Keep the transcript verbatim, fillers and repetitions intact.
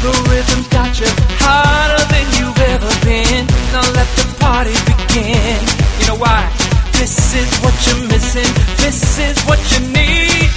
The rhythm's got you harder than you've ever been. Now let the party begin. You know why? This is what you're missing. This is what you need.